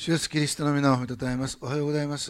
主イエスキリストの皆を褒めたたえます。おはようございます。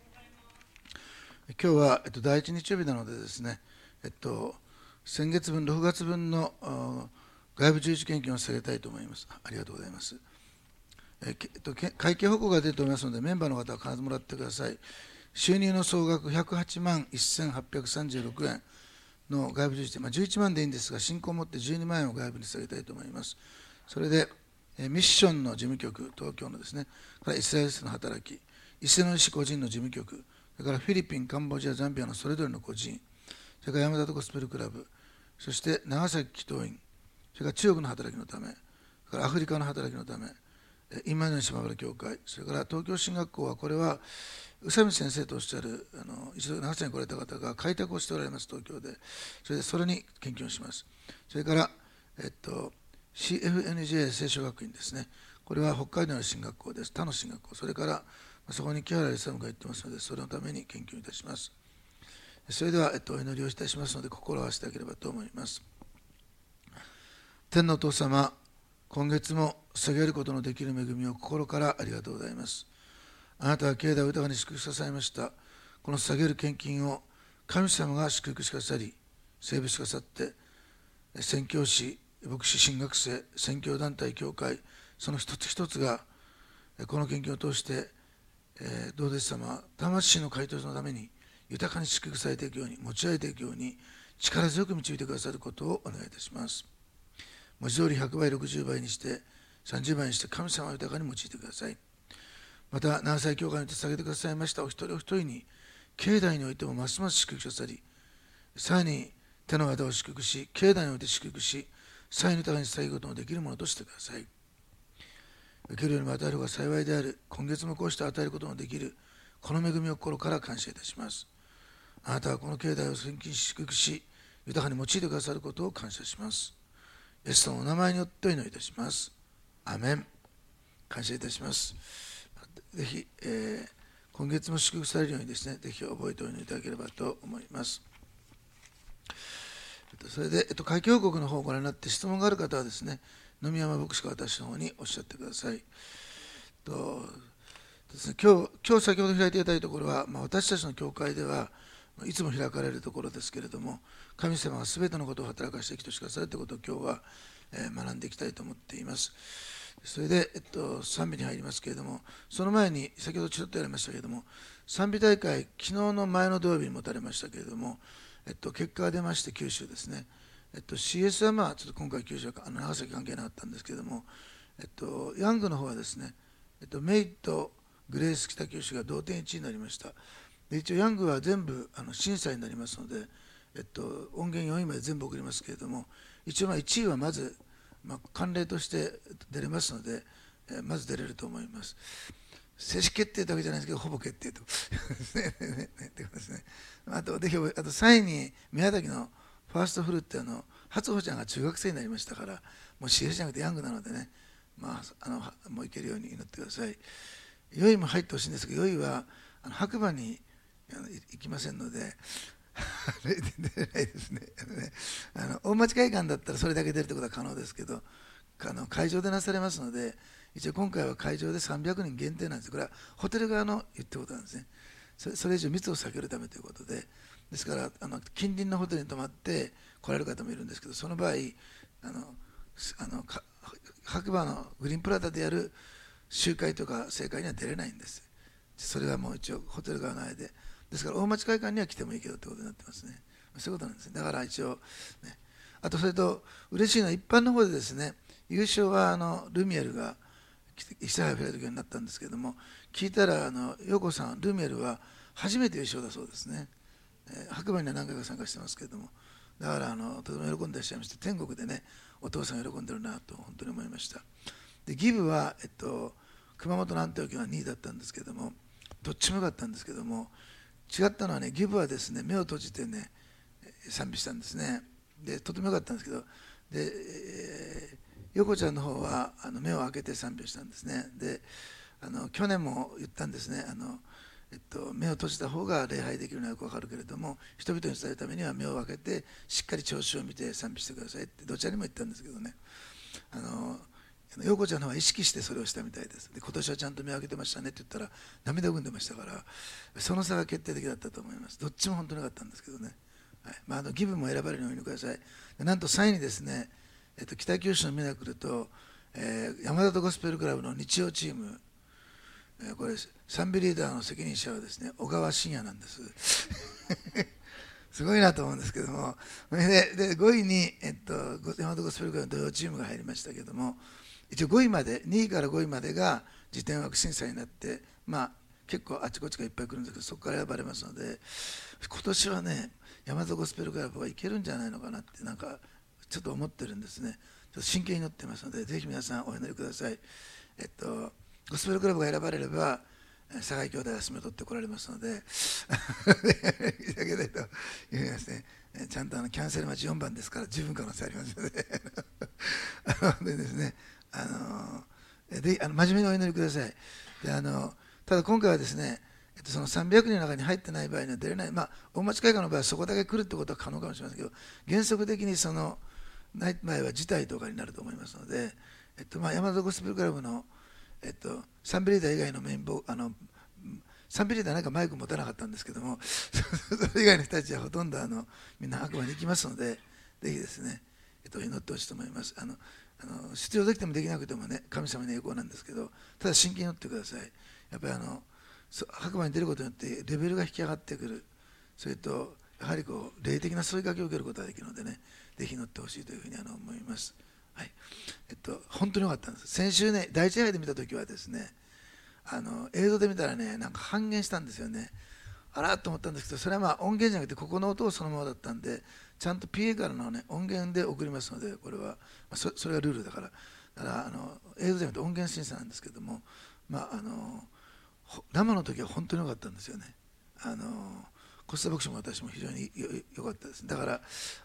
今日は、第一日曜日なのでですね、先月分、6月分の外部十字献金を捧げたいと思います。ありがとうございます。会計報告が出ると思いますので、メンバーの方は必ずもらってください。収入の総額108万1836円の外部十字献金、11万でいいんですが、信仰を持って12万円を外部に捧げたいと思います。それで、ミッションの事務局、東京のですね、からイスラエルの働き、伊勢の市個人の事務局、それからフィリピン、カンボジア、ザンビアのそれぞれの個人、それから山田ゴスペルクラブ、そして長崎祈祷院、それから中国の働きのため、それからアフリカの働きのため、インマヌエル島原教会、それから東京進学校は、これは宇佐美先生とおっしゃる一度長崎に来られた方が開拓をしておられます、東京で。それに献金をします。それから、CFNJ 聖書学院ですね。これは北海道の進学校です。他の進学校。それからそこに木原勇が言ってますので、それのために献金をいたします。それでは、お祈りをいたしますので、心を合わせてあげればと思います。天のお父様、今月も下げることのできる恵みを心からありがとうございます。あなたは境内を豊かに祝福されました。この下げる献金を神様が祝福しかさり、整備しかさって、宣教師、牧師、神学生、宣教団体、教会、その一つ一つがこの献金を通して、どうです様、魂の解凍のために豊かに祝福されていくように、持ち上げていくように力強く導いてくださることをお願いいたします。文字通り100倍、60倍にして、30倍にして神様を豊かに用いてください。また、長崎教会によって捧げてくださいましたお一人お一人に、境内においてもますます祝福くださり、さらに手の技を祝福し、境内において祝福し、才の豊かに伝えることのできるものとしてください。受けるよりも与える方が幸いである。今月もこうして与えることのできるこの恵みを心から感謝いたします。あなたはこの境内を献金し祝福し、豊かに用いてくださることを感謝します。イエスのお名前によってお祈りいたします。アメン。感謝いたします。ぜひ、今月も祝福されるようにですね、ぜひ覚えてお祈りいただければと思います。それで、会計報告の方をご覧になって質問がある方はですね、野見山牧師が私の方におっしゃってください。ですね、今日先ほど開いていただいたところは、私たちの教会ではいつも開かれるところですけれども、神様が全てのことを働かしてきとしかされということを今日は、学んでいきたいと思っています。それで、賛美に入りますけれども、その前に先ほどちょっとやりましたけれども、賛美大会、昨日の前の土曜日に持たれましたけれども、結果が出まして九州ですね。CS はちょっと今回九州は長崎関係なかったんですけれども、ヤングの方はですね、メイとグレース北九州が同点1位になりました。で一応ヤングは全部審査になりますので、音源4位まで全部送りますけれども、一応1位はまず、慣例として出れますので、まず出れると思います。正式決定だけじゃないですけど、ほぼ決定とですね。あと3位に宮崎のファーストフルって初穂ちゃんが中学生になりましたから、もう CS じゃなくてヤングなのでね、もういけるように祈ってください。4位も入ってほしいんですけど、4位は白馬に行きませんので出れないですね。大町会館だったらそれだけ出るってことは可能ですけど、会場でなされますので、一応今回は会場で300人限定なんです。これはホテル側の言ってることなんですね。それ以上密を避けるためということで、ですから近隣のホテルに泊まって来られる方もいるんですけど、その場合白馬のグリーンプラザでやる集会とか盛会には出れないんです。それはもう一応ホテル側の間で、ですから大町会館には来てもいいけどってことになってますね。そういうことなんですね。だから一応、ね、あとそれと嬉しいのは一般の方でですね、優勝はルミエルが石原フェア時になったんですけども、聞いたら陽子さん、ルミエルは初めて優勝だそうですね。白馬には何回か参加してますけれども、だからとても喜んでいらっしゃいまして、天国でね、お父さん喜んでるなと本当に思いました。でギブは、熊本のアンテオキは2位だったんですけども、どっちも良かったんですけども、違ったのはね、ギブはですね、目を閉じてね、賛美したんですね。でとても良かったんですけど、で、横ちゃんの方は目を開けて賛美をしたんですね。で去年も言ったんですね。目を閉じた方が礼拝できるのはよくわかるけれども、人々に伝えるためには目を開けてしっかり調子を見て賛美してくださいってどちらにも言ったんですけどね、 陽子ちゃんの方は意識してそれをしたみたいです。で今年はちゃんと見分けてましたねって言ったら涙ぐんでましたから、その差が決定的だったと思います。どっちも本当に良かったんですけどね、はい、ギブも選ばれるようにください。なんと3位にですね、北九州のミラクルと、山里ゴスペルクラブの日曜チーム、これ賛美リーダーの責任者はですね小川真也なんですすごいなと思うんですけども、で5位に、山本ゴスペルクラブの土曜チームが入りましたけども、一応5位まで、2位から5位までが次点枠審査になって、結構あちこちがいっぱい来るんですけど、そこから選ばれますので、今年はね山本ゴスペルクラブはいけるんじゃないのかなってなんかちょっと思ってるんですね。ちょっと真剣に祈ってますので、ぜひ皆さんお祈りください。ゴスペルクラブが選ばれれば佐賀兄弟は休みを取ってこられますのでいただきたいと言いますね。ちゃんとキャンセル待ち4番ですから十分可能性ありますのででですね、真面目にお祈りください。でただ今回はですね、その300人の中に入ってない場合には出れない、大町会館の場合はそこだけ来るってことは可能かもしれませんけど、原則的にそのない場合は辞退とかになると思いますので、山田ゴスペルクラブのサンビリーダー以外のメインサンビリーダーなんかマイク持たなかったんですけどもそれ以外の人たちはほとんどみんな白馬に行きますので、ぜひですね、祈ってほしいと思います。出場できてもできなくてもね、神様の栄光なんですけど、ただ真剣に祈ってください。やっぱり白馬に出ることによってレベルが引き上がってくる、それとやはり霊的な添いかけを受けることができるのでね、ぜひ祈ってほしいというふうに思います。はい、本当に良かったんです。先週ね、第一杯で見たときはですね、映像で見たらね、なんか半減したんですよね。あらと思ったんですけど、それは音源じゃなくて、ここの音をそのままだったんで、ちゃんと PA からの、ね、音源で送りますので、これは、それがルールだから、映像じゃなくて音源審査なんですけども、生の時は本当に良かったんですよね。コスタ牧師も私も非常に良かったです。だから、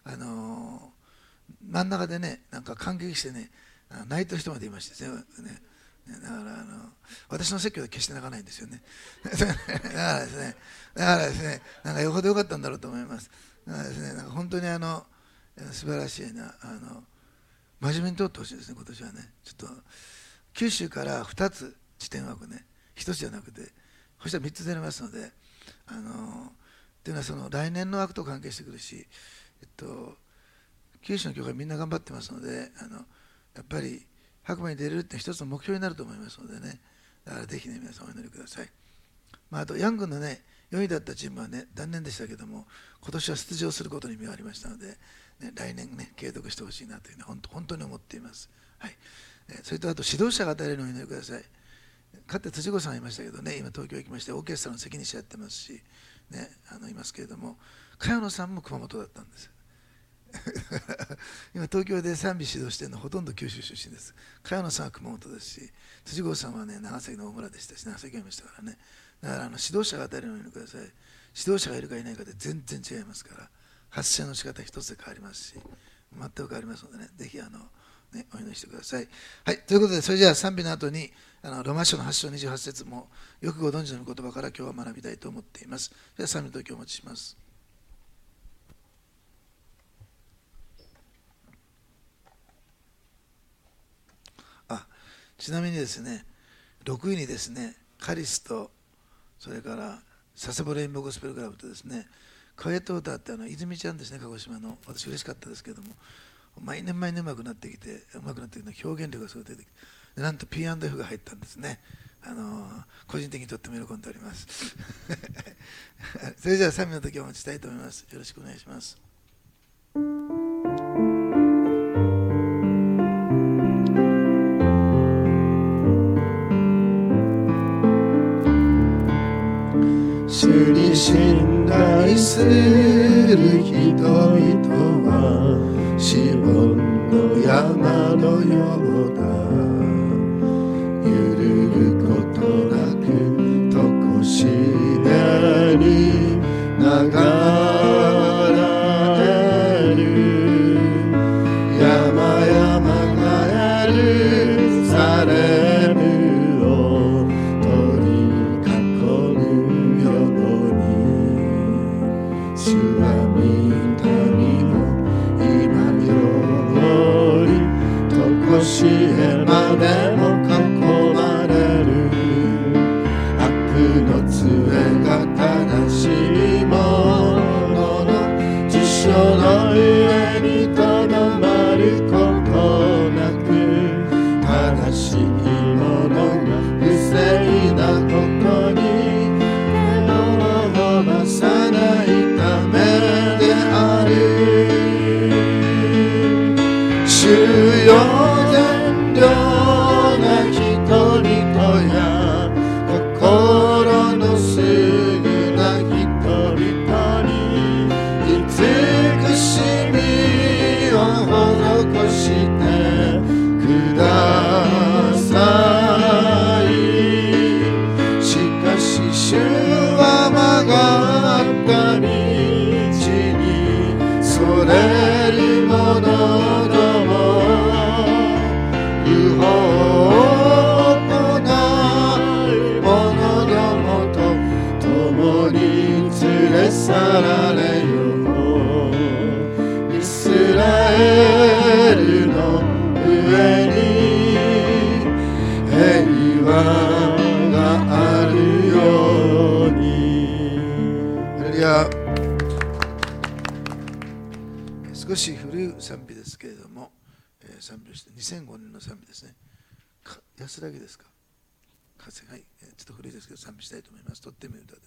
真ん中でね、なんか感激してね、泣いてる人までいましてね。だから私の説教で決して泣かないんですよね。だからですね、なんかよほど良かったんだろうと思います。だからですね、なんか本当に素晴らしいな、真面目に通ってほしいですね、今年はね。ちょっと九州から2つ地点枠ね、1つじゃなくて、そしたら3つ出れますので、っていうのはその来年の枠と関係してくるし、九州の教会みんな頑張ってますので、やっぱり白馬に出れるって一つの目標になると思いますのでね、だからぜひね、皆さんお祈りください。あとヤングのね、4位だったチームはね、断念でしたけども、今年は出場することに見ありましたので、ね、来年ね、継続してほしいなというふうに本当に思っています。はい。それとあと指導者が与えるのをお祈りください。かつて辻子さんがいましたけどね、今東京行きまして、オーケストラの責任者やってますし、ね、いますけれども、茅野さんも熊本だったんです。今東京で賛美指導しているのはほとんど九州出身です。茅野さんは熊本ですし、辻子さんはね、長崎の大村でしたし、長崎がいましたからね。だから指導者が与えるのをお祈りください。指導者がいるかいないかで全然違いますから、発声の仕方一つで変わりますし、全く変わりますのでね、ぜひね、お祈りしてください。はい、ということで、それじゃあ賛美の後にロマ書の8章28節もよくご存知の言葉から今日は学びたいと思っています。では賛美の時をお持ちします。ちなみにですね、6位にですね、カリスと、それから佐世保レインボーゴスペルクラブとですね、カエト歌って泉ちゃんですね、鹿児島の、私嬉しかったですけども、毎年うまくなってきて、表現力がすごい出てきて、なんと P&F が入ったんですね。個人的にとっても喜んでおりますそれじゃあ賛美の時をお待ちしたいと思います。よろしくお願いします。主に信頼する人々はシオンの山のようだ。揺るぐことなく常しえに流れる。山々がエルサレムを取り囲むように、主は御民を今より常しえま和があるように。 ハレルヤ。少し古い賛美ですけれども、賛美をして2005年の賛美ですね。安らぎですか。風、はい、ちょっと古いですけど賛美したいと思います。とってもいい歌です。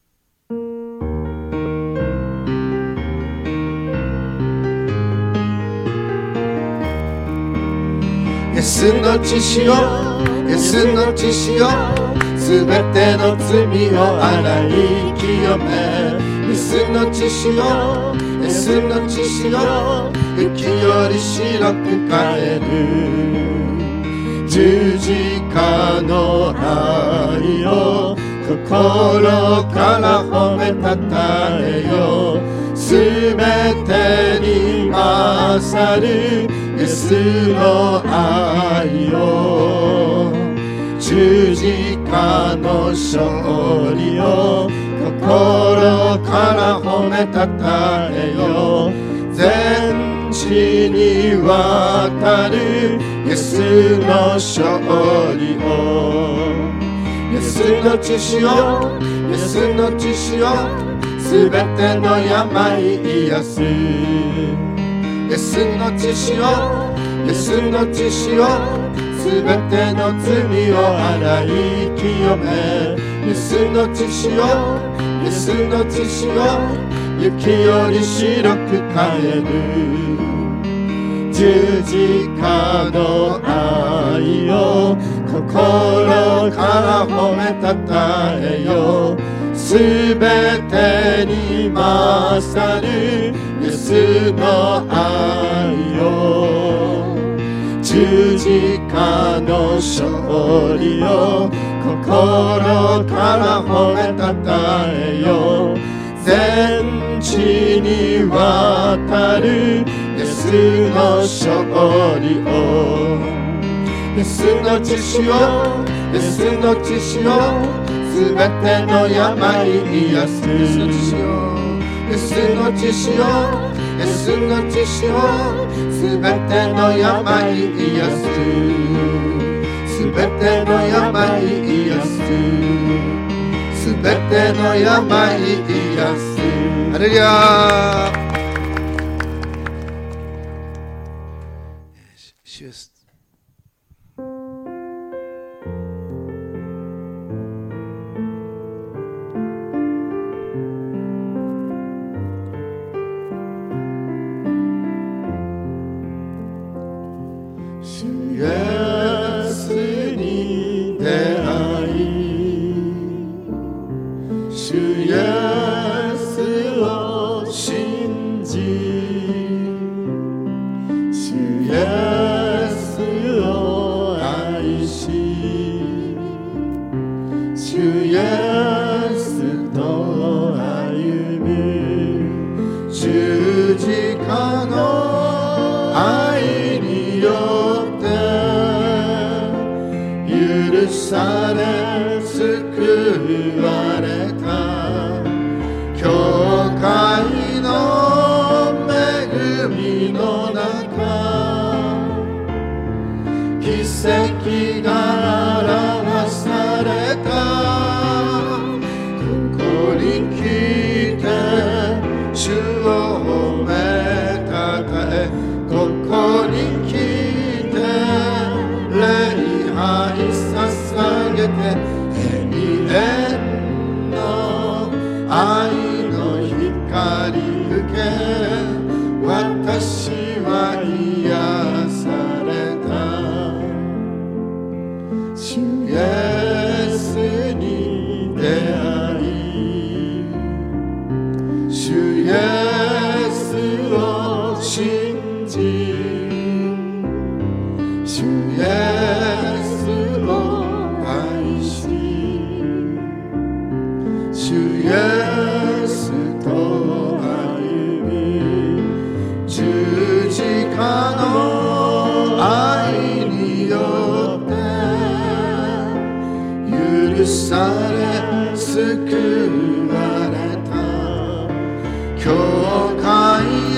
イエスの血潮、イエスの血潮、すべての罪を洗い清め。イエスの血潮、イエスの血潮、雪より白く変える。十字架の愛を心から褒めたたえよ。すべてに勝るイエスの愛よ。十字架の勝利を心から褒めたたえよ。全地に渡るイエスの勝利を。イエスの血潮、イエスの血潮、すべての病癒す。イエスの血潮、イエスの血潮、すべての罪を洗い清め。イエスの血潮、イエスの血潮、雪より白く変える。十字架の愛を心から褒めたたえよ。すべてに勝るイエスの愛よ。十字架の勝利を心から褒めたたえよ。全地に渡るイエスの勝利を。イエスの血潮、イエスの血潮、すべての病癒す。イエスの血潮、イエスの血潮、イエスの血潮、すべての病癒す。すべての病癒す。すべての病癒す。 ハレルヤ。主です。 主イエスに出会い、主イエスを信じ、主イエスを愛し、主イエスと歩む。十字架の愛によって許され救われた。教会の恵みの中、奇跡が表された。ここに来て主を褒めたたえ、ここに来て礼拝捧げて、永遠の愛の光受け、私は癒された。主イエスに出会い、主イエスを信じ、主イエスを愛し、主イエスと歩む。十字架の愛によって許され救われた。教会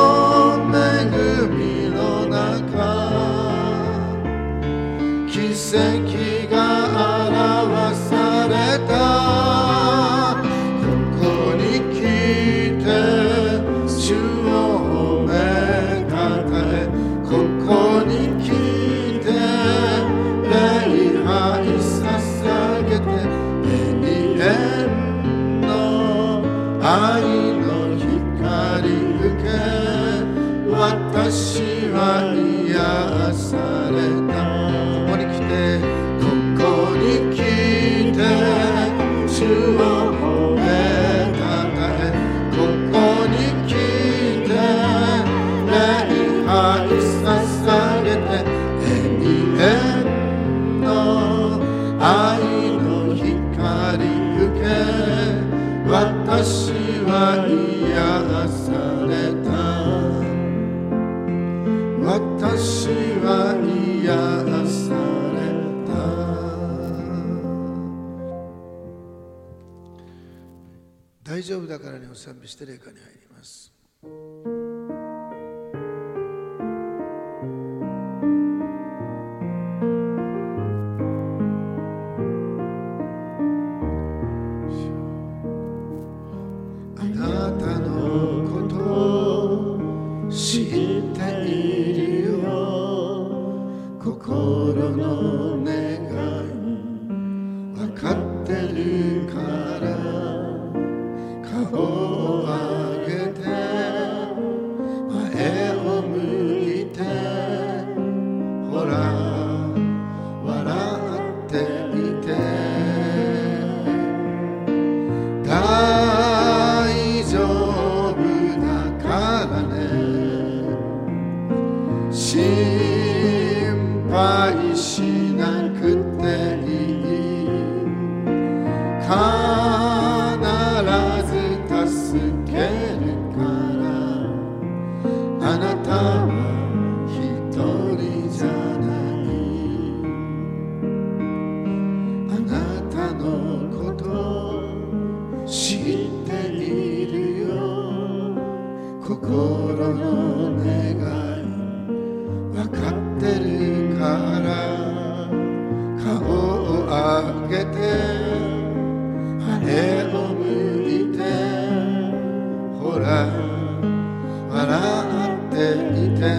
の恵みの中、奇跡が表された。ここに来て主を褒めたたえ、ここに来て礼拝捧げて、永遠の愛の光受け、私は癒された。ここに来て、ここに来て主を褒めたたえ、ここに来て礼拝捧げて、永遠の愛の光受け、私は癒された。私は癒された。大丈夫だからにお賛美して礼歌に入ります。 あなたのことを知っているよ。心の願い分かってるから、顔を上げて前を向いて、ほら笑っていて、大丈夫だからね、心配しなくていい。必ず助けるから、あなたは一人じゃない。あなたのこと知っているよ。心の願い分かってるから、顔を上げて前を向いて、ほら笑っていて、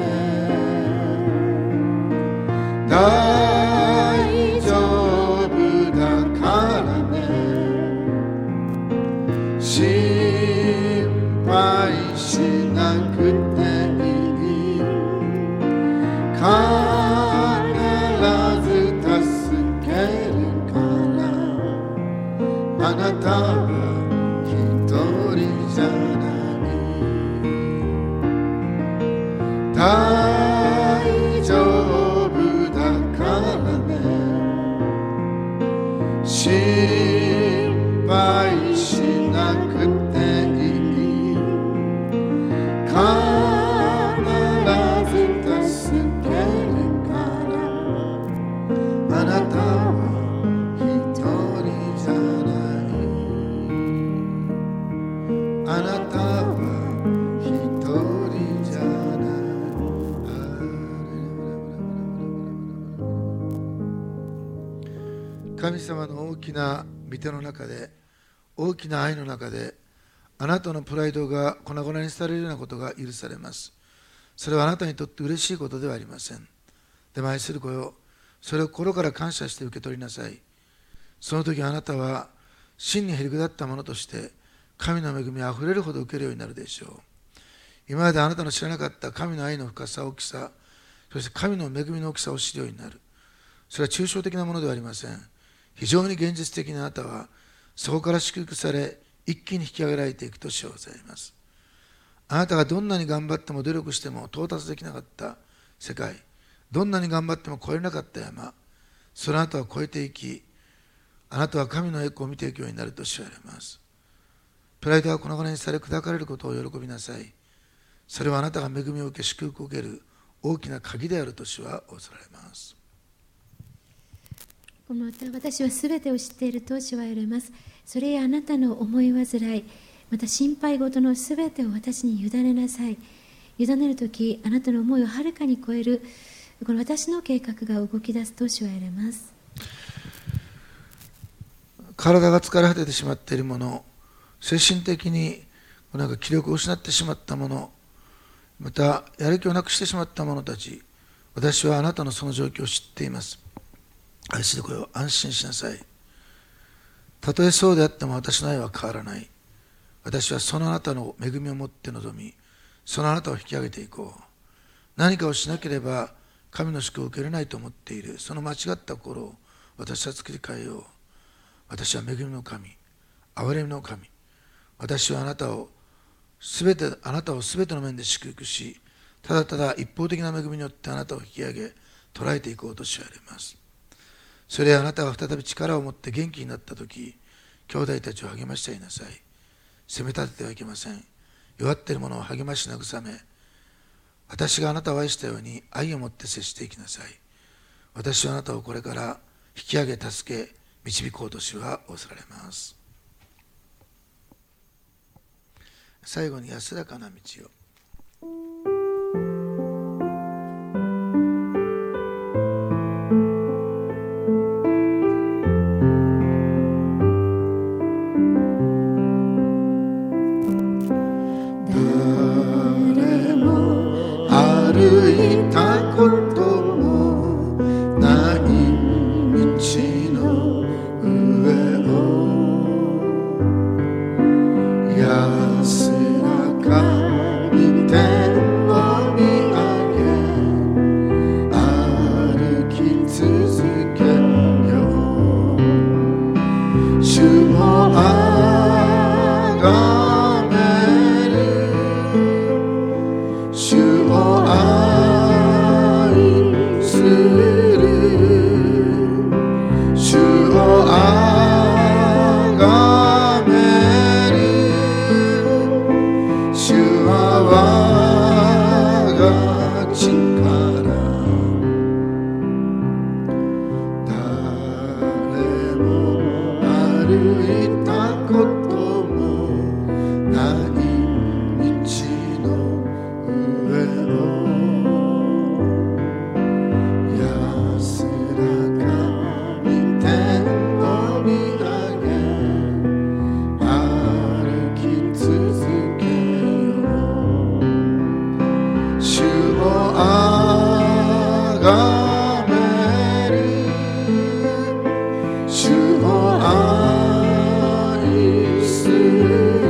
大丈夫だからね、心配しなくていい。必ず助けるから、あなたは一人じゃない。大丈夫だからね、心配しなくていい。必ず助けるから、あなたは一人じゃない。あなたは一人じゃない。 神様の大きな御手の中で、大きな愛の中で、あなたのプライドが粉々にされるようなことが許されます。それはあなたにとって嬉しいことではありません。でも愛する子よ、それを心から感謝して受け取りなさい。その時あなたは真にへりくだったものとして神の恵みあふれるほど受けるようになるでしょう。今まであなたの知らなかった神の愛の深さ、大きさ、そして神の恵みの大きさを知るようになる。それは抽象的なものではありません。非常に現実的なあなたはそこから祝福され、一気に引き上げられていくとしございます。あなたがどんなに頑張っても努力しても到達できなかった世界、どんなに頑張っても越えれなかった山、そのあなたは越えていき、あなたは神の栄光を見ていくようになると知られます。プライドは粉々にされ砕かれることを喜びなさい。それはあなたが恵みを受け祝福を受ける大きな鍵であると主は仰せられます。 また私はすべてを知っていると主は言われます。それやあなたの思い煩い、また心配事のすべてを私に委ねなさい。委ねるとき、あなたの思いをはるかに超えるこの私の計画が動き出すと主は言われます。 体が疲れ果ててしまっているもの、精神的に気力を失ってしまったもの、またやる気をなくしてしまった者たち、私はあなたのその状況を知っています。愛する子よ、安心しなさい。たとえそうであっても私の愛は変わらない。私はそのあなたの恵みを持って臨み、そのあなたを引き上げていこう。何かをしなければ神の祝福を受けられないと思っている、その間違った心を私は作り変えよう。私は恵みの神、憐れみの神。私はあなたをすべての面で祝福し、ただただ一方的な恵みによってあなたを引き上げ、捉えていこうとしわれます。それはあなたが再び力を持って元気になったとき、兄弟たちを励ましていなさい。責め立ててはいけません。弱っている者を励まし慰め、私があなたを愛したように愛を持って接していきなさい。私はあなたをこれから引き上げ、助け、導こうと主は仰せられます。最後に安らかな道を。 誰も歩いたこともない道の上を安らかに天を見上げ歩き続けよう。主をあがめる、主を愛する、主をあがめる、主は我が力。誰も歩いたこともない道の上を安らかに天を見上げ歩き続けよう。主をあがめる、主を愛する、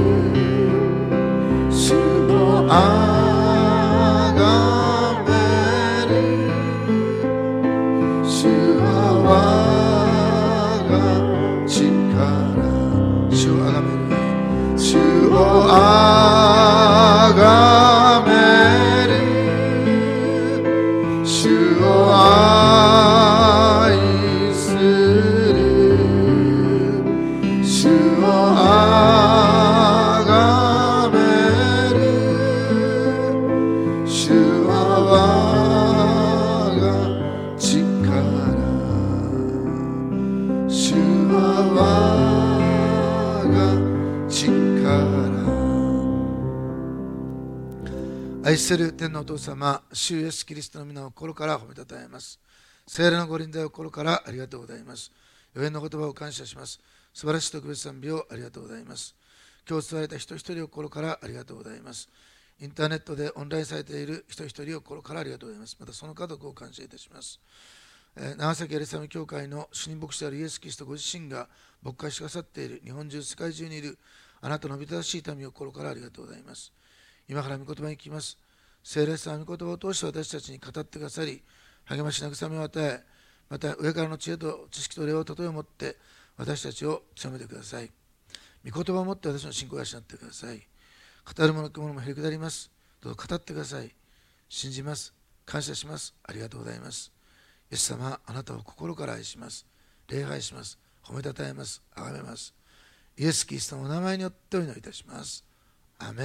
主をあがめる、主は我が力。主をあがめる、主をあがめる、主を愛する、主をあがめる、主は我が力。主は我が力。 愛する天のお父様、主イエスキリストの皆を心から褒めたたえます。聖霊のご臨在を心からありがとうございます。予言の言葉を感謝します。素晴らしい特別賛美をありがとうございます。今日伝えられた人一人を心からありがとうございます。インターネットでオンラインされている人一人を心からありがとうございます。またその家族を感謝いたします。長崎エルサレム教会の主任牧師であるイエス・キリストご自身が牧会してくださっている日本中、世界中にいるあなたの御正しい民を心からありがとうございます。今から御言葉に聞きます。聖霊様、御言葉を通して私たちに語ってくださり、励まし慰めを与え、また上からの知恵と知識と霊を例えを持って私たちを強めてください。御言葉を持って私の信仰を養ってください。語るもの聞くものもへりくだります。どうぞ語ってください。信じます。感謝します。ありがとうございます。イエス様、あなたを心から愛します。礼拝します。褒めたたえます。崇めます。イエス・キリストのお名前によってお祈りいたします。アメン。